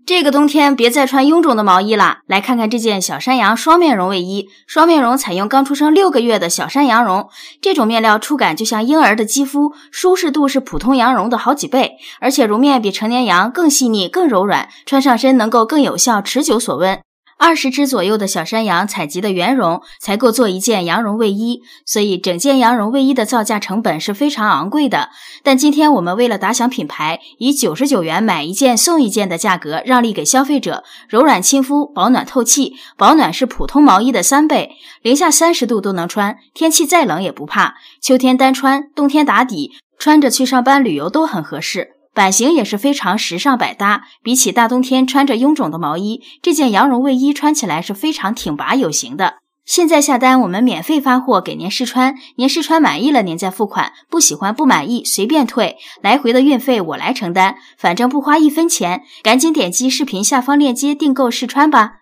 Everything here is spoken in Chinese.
这个冬天别再穿臃肿的毛衣啦，来看看这件小山羊双面绒卫衣。双面绒采用刚出生6个月的小山羊绒，这种面料触感就像婴儿的肌肤，舒适度是普通羊绒的好几倍，而且绒面比成年羊更细腻、更柔软，穿上身能够更有效、持久锁温。20只左右的小山羊采集的原绒才够做一件羊绒卫衣，所以整件羊绒卫衣的造价成本是非常昂贵的。但今天我们为了打响品牌，以99元买一件送一件的价格让利给消费者，柔软亲肤，保暖透气，保暖是普通毛衣的3倍，零下30度都能穿，天气再冷也不怕，秋天单穿，冬天打底，穿着去上班旅游都很合适。版型也是非常时尚百搭，比起大冬天穿着臃肿的毛衣，这件羊绒卫衣穿起来是非常挺拔有型的。现在下单我们免费发货给您试穿，您试穿满意了您再付款，不喜欢不满意随便退，来回的运费我来承担，反正不花1分钱，赶紧点击视频下方链接订购试穿吧。